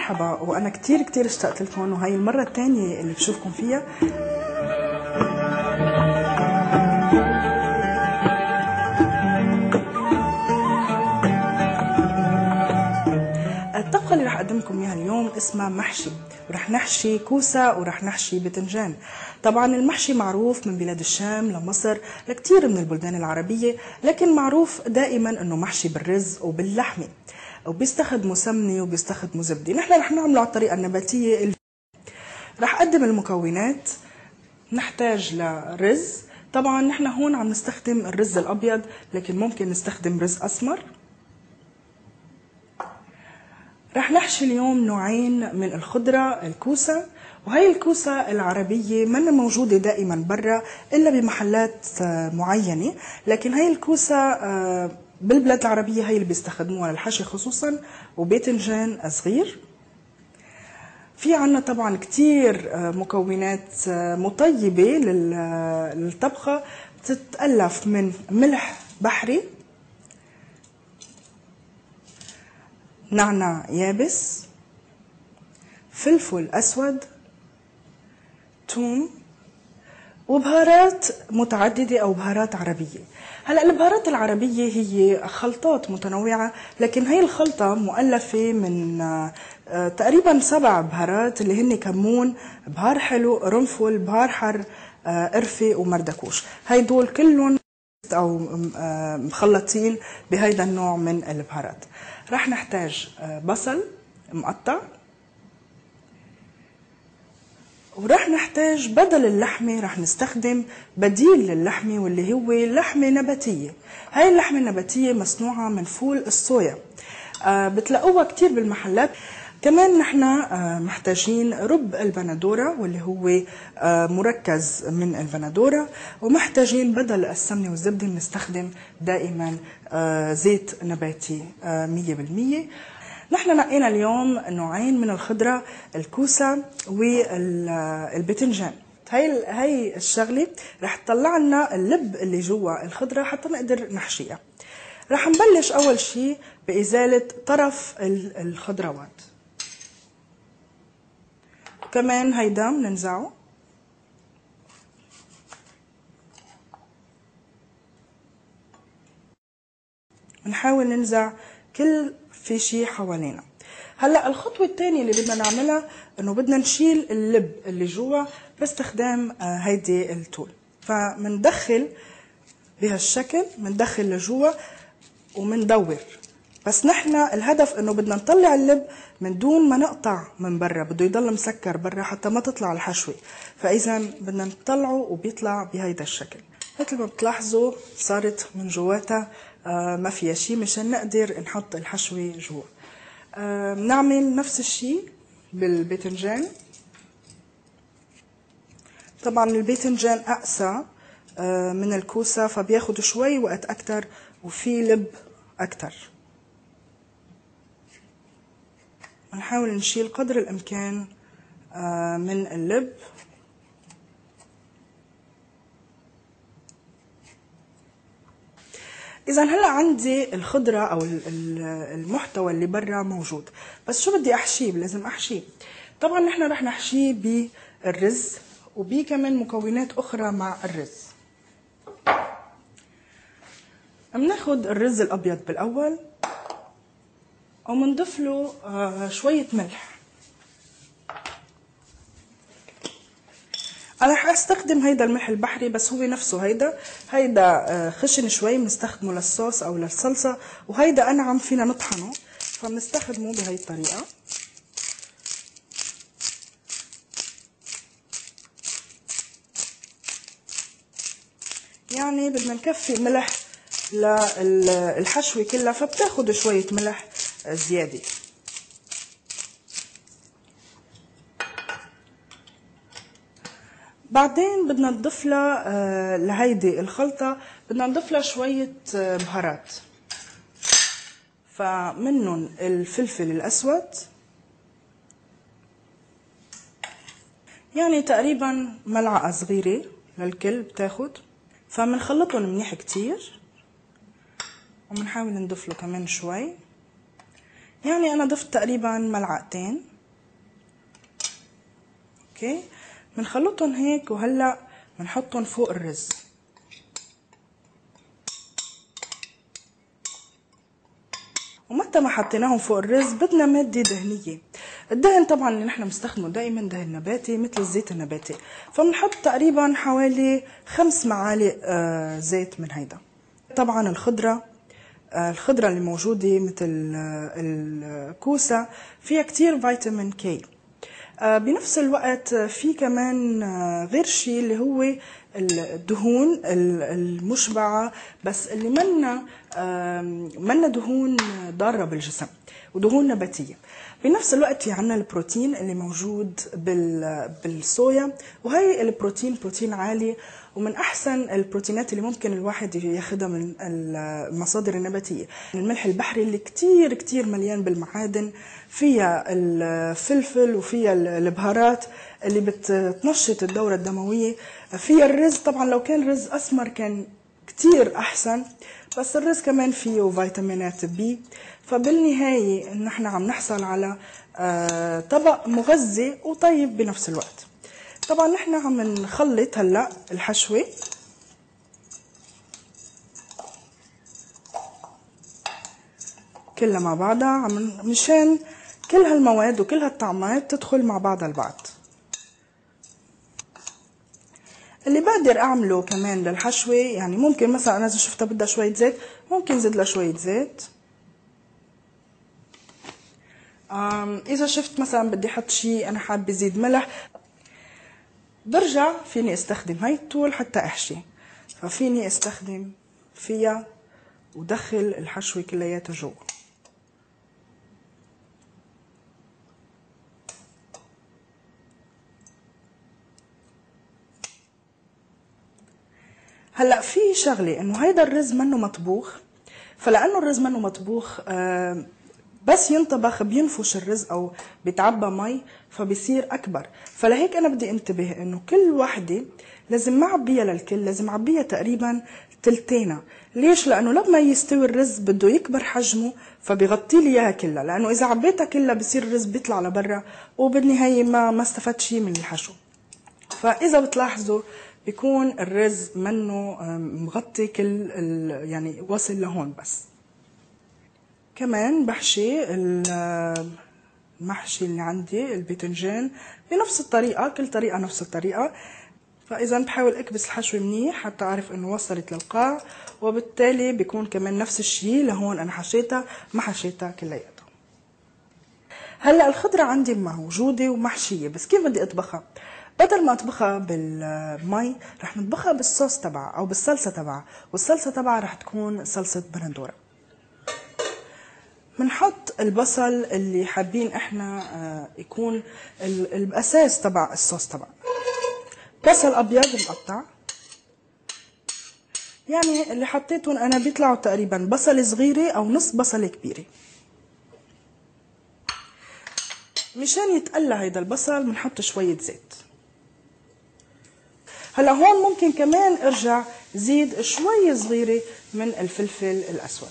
مرحبا، وانا كتير اشتقت لكم، وهي المره الثانيه اللي بشوفكم فيها. الطبخه اللي رح اقدم لكم اياها اليوم اسمها محشي، ورح نحشي كوسه ورح نحشي باذنجان. طبعا المحشي معروف من بلاد الشام لمصر لكتير من البلدان العربيه، لكن معروف دائما انه محشي بالرز وباللحمه، وبيستخدموا سمنه وبيستخدموا زبده. نحن رح نعمله على الطريقه النباتيه. رح اقدم المكونات. نحتاج لرز، طبعا نحن هون عم نستخدم الرز الابيض، لكن ممكن نستخدم رز اسمر. رح نحشي اليوم نوعين من الخضره، الكوسه، وهي الكوسه العربيه منا موجوده دائما برا الا بمحلات معينه، لكن هي الكوسه بالبلاد العربيه هي اللي بيستخدموها للحشي خصوصا، وباذنجان صغير. في عنا طبعا كتير مكونات مطيبة للطبخة، بتتألف من ملح بحري، نعناع يابس، فلفل أسود، ثوم، وبهارات متعددة أو بهارات عربية. هلأ البهارات العربية هي خلطات متنوعة، لكن هي الخلطة مؤلفة من تقريبا 7 بهارات اللي هن كمون، بهار حلو، قرنفل، بهار حر، قرفة ومردكوش. هيدول كلهم أو مخلطين بهيدا النوع من البهارات. رح نحتاج بصل مقطع، ورح نحتاج بدل اللحمة رح نستخدم بديل للحمة، واللي هو لحمة نباتية. هاي اللحمة النباتية مصنوعة من فول الصويا، بتلاقوها كتير بالمحلات. كمان نحن محتاجين رب البندورة، واللي هو مركز من البندورة، ومحتاجين بدل السمنة والزبدة نستخدم دائما زيت نباتي 100%. نحن نقينا اليوم نوعين من الخضرة، الكوسة والباذنجان. هاي الشغلة رح تطلع لنا اللب اللي جوا الخضرة حتى نقدر نحشيها. رح نبلش أول شي بإزالة طرف الخضروات، كمان هيدا مننزعه. نحاول ننزع كل في شي حوالينا. هلا الخطوه الثانيه اللي بدنا نعملها انه بدنا نشيل اللب اللي جوا باستخدام هيدي التول. فمندخل بهالشكل، مندخل لجوا ومندور، بس نحن الهدف انه بدنا نطلع اللب من دون ما نقطع من برا، بده يضل مسكر برا حتى ما تطلع الحشوه. فاذا بدنا نطلعه وبيطلع بهيدا الشكل. مثل ما بتلاحظوا صارت من جواتها ما فيها شيء مشان نقدر نحط الحشوه جوا. بنعمل نفس الشيء بالباذنجان. طبعا الباذنجان اقسى من الكوسه، فبياخد شوي وقت اكتر وفي لب اكتر. نحاول نشيل قدر الامكان من اللب. إذا هلا عندي الخضرة أو المحتوى اللي برا موجود، بس شو بدي أحشيه؟ لازم أحشيه. طبعا نحن رح نحشيه بالرز وبكمان مكونات أخرى مع الرز. بناخد الرز الأبيض بالأول ومنضيف له شوية ملح. أنا رح أستخدم هيدا الملح البحري، بس هو نفسه هيدا خشن شوي، بنستخدمه للصوص أو للصلصة، وهيدا أنعم فينا نطحنه، فبنستخدمه بهي الطريقة. يعني بدنا نكفي ملح للحشوة كلها، فبتاخد شوية ملح زيادة. بعدين بدنا نضيف لها لهيدي الخلطة بدنا نضيف لها شوية بهارات، فمنهم الفلفل الأسود، يعني تقريبا ملعقة صغيرة للكل بتاخد. فمنخلطهم منيح كتير، ومنحاول نضيف له كمان شوي، يعني أنا ضفت تقريبا ملعقتين. اوكي بنخلطهم هيك، وهلا بنحطهم فوق الرز. ومتى ما حطيناهم فوق الرز بدنا مادة دهنية. الدهن طبعا اللي نحن بنستخدمه دائما دهن نباتي مثل الزيت النباتي، فبنحط تقريبا حوالي 5 معالق زيت من هيدا. طبعا الخضرة اللي موجودة مثل الكوسة فيها كتير فيتامين كي. بنفس الوقت في كمان غير شيء اللي هو الدهون المشبعة، بس اللي منا دهون ضارة بالجسم ودهون نباتية. بنفس الوقت في عنا البروتين اللي موجود بالصويا، وهي البروتين بروتين عالي، ومن أحسن البروتينات اللي ممكن الواحد ياخدها من المصادر النباتية. الملح البحري اللي كتير كتير مليان بالمعادن، فيها الفلفل وفيها البهارات اللي بتنشط الدورة الدموية، فيها الرز. طبعا لو كان رز أسمر كان كتير أحسن، بس الرز كمان فيه فيتامينات بي. فبالنهاية نحن عم نحصل على طبق مغذي وطيب بنفس الوقت. طبعا نحن عم نخلط هلا الحشوة كلها مع بعضها، مشان كل هالمواد وكل هالطعمات تدخل مع بعضها البعض. اللي بقدر اعمله كمان للحشوة، يعني ممكن مثلا انا اذا شفتها بدها شوية زيت ممكن زيد لها شوية زيت. اذا شفت مثلا بدي احط شيء انا حابة زيد ملح، برجع فيني استخدم هاي الطول حتى احشي، ففيني استخدم فيها ودخل الحشوة كلياتها جوا. هلا في شغله انه هيدا الرز منه مطبوخ، فلانه الرز منه مطبوخ بس ينطبخ بينفش الرز او بيتعبى مي فبيصير اكبر. فلهيك انا بدي انتبه انه كل وحده لازم ما اعبيها للكل، لازم اعبيها تقريبا تلتينها. ليش؟ لانه لما يستوي الرز بده يكبر حجمه فبيغطي لي اياها كلها، لانه اذا عبيتها كلها بصير الرز بيطلع لبرا وبالنهايه ما استفدت شيء من الحشو. فاذا بتلاحظوا بيكون الرز منه مغطي كل يعني واصل لهون. بس كمان بحشي المحشي اللي عندي الباذنجان بنفس الطريقة، كل طريقة نفس الطريقة. فإذا بحاول أكبس الحشوة منيح حتى أعرف إنه وصلت للقاع، وبالتالي بيكون كمان نفس الشيء لهون أنا حشيتها ما حشيتها كلياتها. هلا الخضرة عندي موجودة ومحشية، بس كيف بدي أطبخها؟ بدل ما أطبخها بالمي رح نطبخها بالصوص تبعها أو بالصلصة تبعها، والصلصة تبعها رح تكون صلصة بندورة. منحط البصل اللي حابين احنا يكون الاساس تبع الصوص تبع بصل ابيض مقطع، يعني اللي حطيتهم انا بيطلعوا تقريبا بصل صغيره او نص بصله كبيره. مشان يتقلى هيدا البصل بنحط شويه زيت. هلا هون ممكن كمان ارجع زيد شويه صغيره من الفلفل الاسود.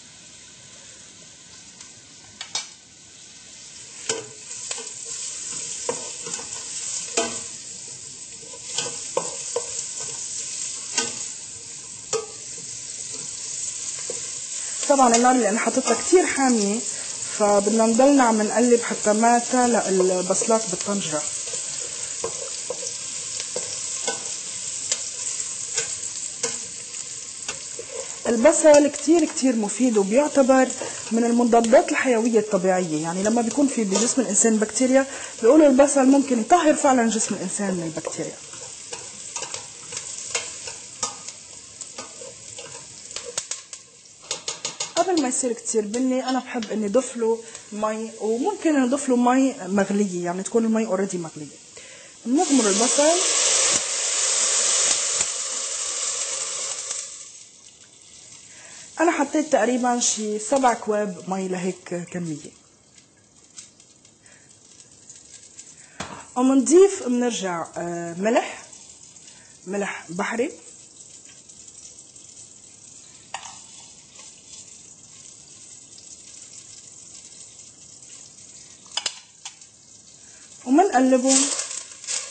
طبعا النار اللي انا حطيتها كتير حامية، فبدنا نضلنا عم نقلب حتى ما تعلق البصلات بالطنجرة. البصل كتير كتير مفيد وبيعتبر من المضادات الحيوية الطبيعية، يعني لما بيكون في بجسم الإنسان بكتيريا بيقولوا البصل ممكن يطهر فعلا جسم الإنسان من البكتيريا. قبل ما يصير كتير بني انا بحب اني اضيف له مي، وممكن نضيف له مي مغليه، يعني تكون المي اوريدي مغليه. بنغمر البصل انا حطيت تقريبا شي 7 كواب مي لهيك كميه، ومنضيف بنرجع ملح بحري، ومنقلبهم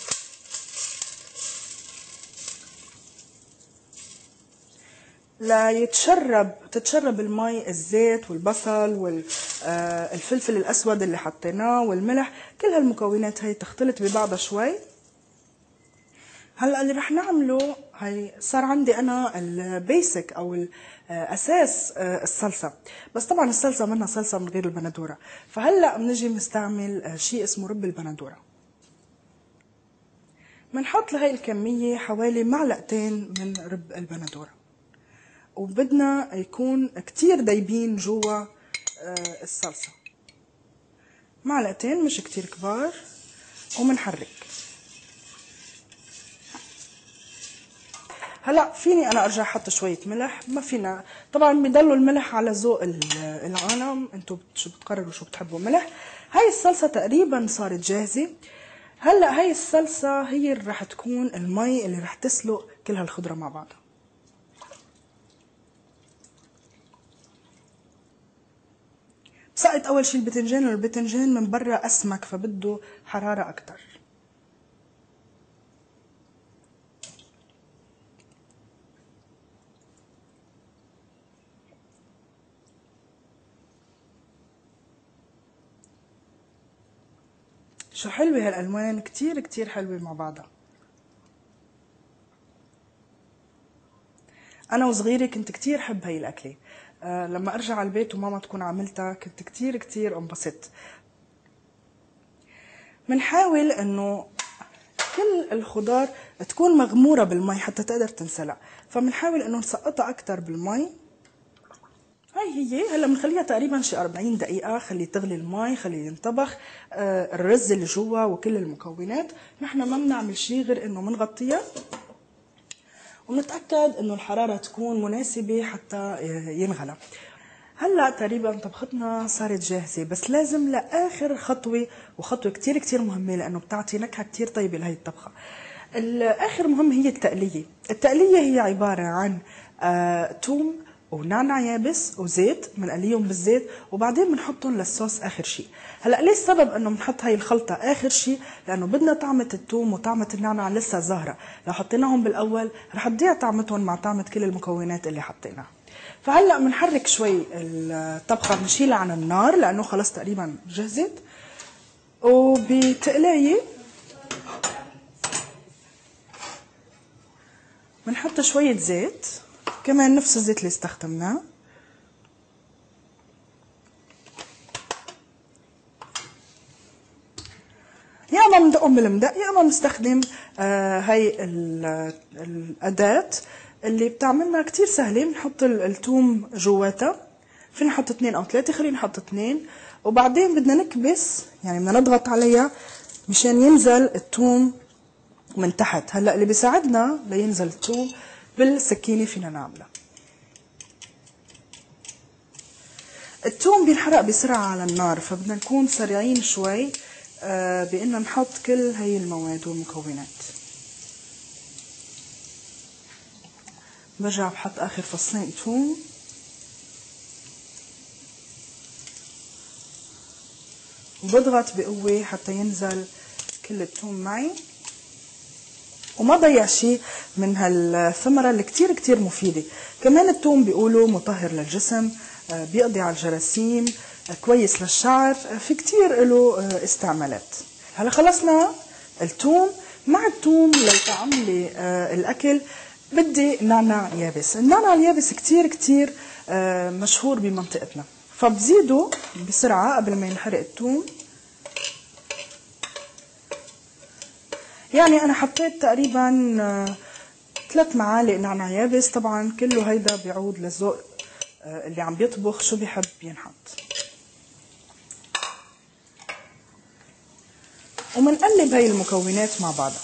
تتشرب المي الزيت والبصل والفلفل الاسود اللي حطيناه والملح، كل هالمكونات هي تختلط ببعضها شوي. هلا اللي رح نعمله هي صار عندي انا البيسك او الاساس الصلصه، بس طبعا الصلصه منها صلصه من غير البندوره. فهلا بنجي بنستعمل شيء اسمه رب البندوره. بنحط لهي الكميه حوالي معلقتين من رب البندوره، وبدنا يكون كتير دايبين جوا الصلصه، معلقتين مش كتير كبار. ومنحرك. هلا فيني انا ارجع احط شويه ملح، ما فينا طبعا، بيضلوا الملح على ذوق العالم، انتم شو بتقرروا شو بتحبوا ملح. هاي الصلصه تقريبا صارت جاهزه. هلا هاي الصلصه هي اللي رح تكون المي اللي رح تسلق كل هالخضره مع بعضها. بسقط اول شي البتنجان، والبتنجان من برا اسمك فبده حراره اكتر. شو حلوة هالألوان، كتير كتير حلوة مع بعضها. أنا وصغيرة كنت كتير حب هاي الأكلة. لما أرجع على البيت وماما تكون عملتها كنت كتير كتير انبسط. منحاول إنه كل الخضار تكون مغمورة بالمي حتى تقدر تنسلق، فمنحاول إنه نسقطها أكتر بالمي. هي هلا بنخليها تقريبا شي 40 دقيقة، خلي تغلي المي، خلي ينطبخ الرز اللي جوا وكل المكونات. نحن ما بنعمل شي غير انه بنغطيها ونتأكد انه الحرارة تكون مناسبة حتى ينغلى. هلا تقريبا طبختنا صارت جاهزة، بس لازم لآخر خطوة، وخطوة كتير كتير مهمة لأنه بتعطي نكهة كتير طيبة لهي الطبخة. الآخر مهم هي التقلية. التقلية هي عبارة عن توم ونعنع يابس وزيت، بنقليهم بالزيت وبعدين بنحطهم للصوص اخر شيء. هلا ليش السبب انه بنحط هاي الخلطه اخر شيء؟ لانه بدنا طعمه الثوم وطعمه النعنع لسه ظاهره، لو حطيناهم بالاول رح تضيع طعمتهم مع طعمه كل المكونات اللي حطيناها. فهلا بنحرك شوي الطبخه، بنشيلها عن النار لانه خلص تقريبا جهزت. وبتقلايه بنحط شويه زيت، كمان نفس الزيت اللي استخدمناه. يا اما بندقهم بالمدق، يا اما بنستخدم هاي الاداة اللي بتعملنا كتير سهله. بنحط الثوم جواتها، فينا نحط 2 أو 3، خلينا نحط 2. وبعدين بدنا نكبس، يعني بدنا نضغط عليها مشان ينزل الثوم من تحت. هلا اللي بيساعدنا لينزل الثوم بالسكينه فينا نعملها. الثوم بينحرق بسرعة على النار، فبدنا نكون سريعين شوي بأننا نحط كل هاي المواد والمكونات. برجع بحط آخر فصين ثوم، وبضغط بقوة حتى ينزل كل الثوم معي، وما ضيع شيء من هالثمرة اللي كتير كتير مفيدة. كمان الثوم بيقولوا مطهر للجسم، بيقضي على الجراثيم، كويس للشعر، في كتير له استعمالات. هلا خلصنا الثوم. مع الثوم لطعم لي الاكل بدي نعناع يابس. النعناع اليابس كتير كتير مشهور بمنطقتنا، فبزيده بسرعة قبل ما ينحرق الثوم. يعني انا حطيت تقريبا 3 معالق نعناع يابس. طبعا كله هيدا بيعود للذوق اللي عم بيطبخ شو بيحب ينحط. ومنقلب هاي المكونات مع بعضها.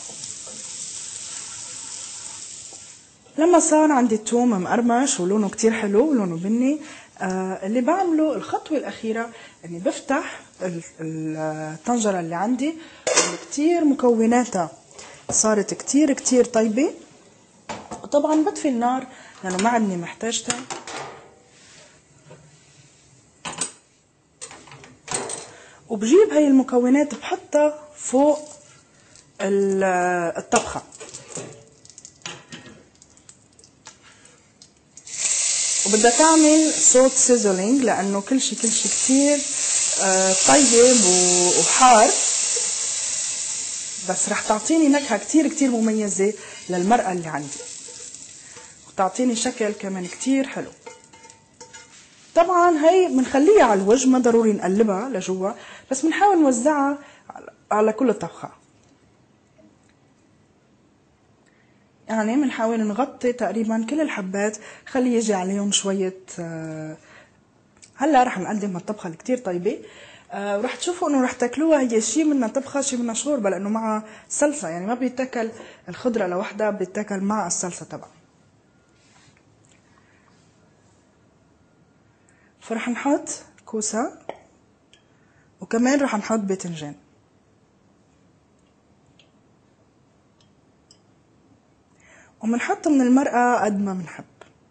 لما صار عندي الثوم مقرمش ولونه كتير حلو ولونه بني، اللي بعمله الخطوة الأخيرة اني بفتح الطنجرة اللي عندي اللي كتير مكوناتها صارت كتير كتير طيبة. وطبعا بطفي النار لأنه ما عندي محتاجتها. وبجيب هاي المكونات بحطها فوق الطبخة. وبدها تعمل صوت سيزلينج لأنه كل شيء كتير طيب وحار، بس رح تعطيني نكهة كتير مميزة للمرقة اللي عندي، وتعطيني شكل كمان كتير حلو. طبعا هي بنخليها على الوجه، ما ضروري نقلبها لجوا، بس بنحاول نوزعها على كل الطبخة. يعني بنحاول نغطي تقريبا كل الحبات، خلي يجي عليهم شوية. هلا رح نقدم الطبخة الكتير طيبة، ورح تشوفوا انه رح تاكلوها هي شي منها طبخة شي منها شوربة، لانه مع صلصة، يعني ما بيتاكل الخضرة لوحدها، بيتاكل مع الصلصة تبعها. فرح نحط كوسة، وكمان رح نحط باذنجان، ومنحط من المرقة قد ما منحب.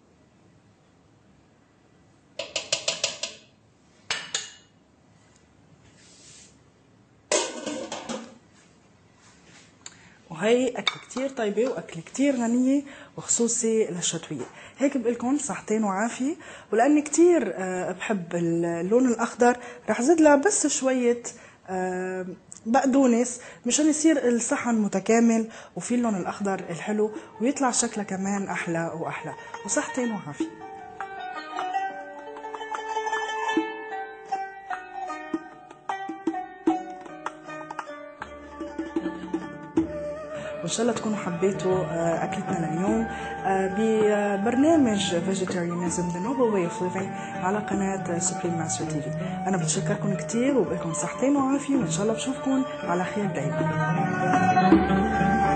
وهي أكل كتير طيبة وأكل كتير غنية، وخصوصي للشتوية. هيك بقلكم صحتين وعافية. ولأني كتير بحب اللون الأخضر، رح زد لها بس شوية بقدونس مشان يصير الصحن متكامل وفي اللون الأخضر الحلو، ويطلع شكلها كمان أحلى وأحلى. وصحتين وعافية. وإن شاء الله تكونوا حبيتوا أكلتنا لليوم ببرنامج Vegetarianism The Noble Way of Living على قناة Supreme Master TV. أنا بتشكركم كتير، وبقلكم صحتين وعافية، وإن شاء الله بشوفكم على خير دايما.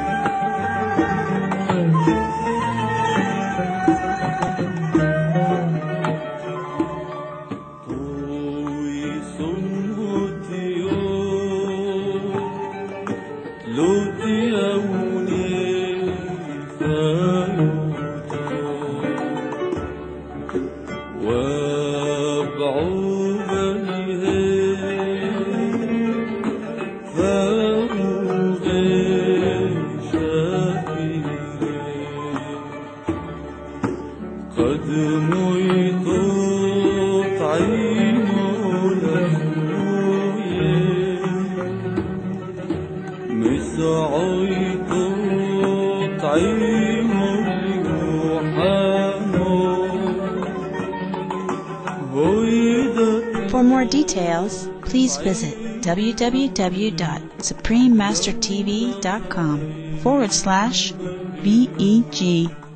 For more details, please visit www.suprememastertv.com/BEG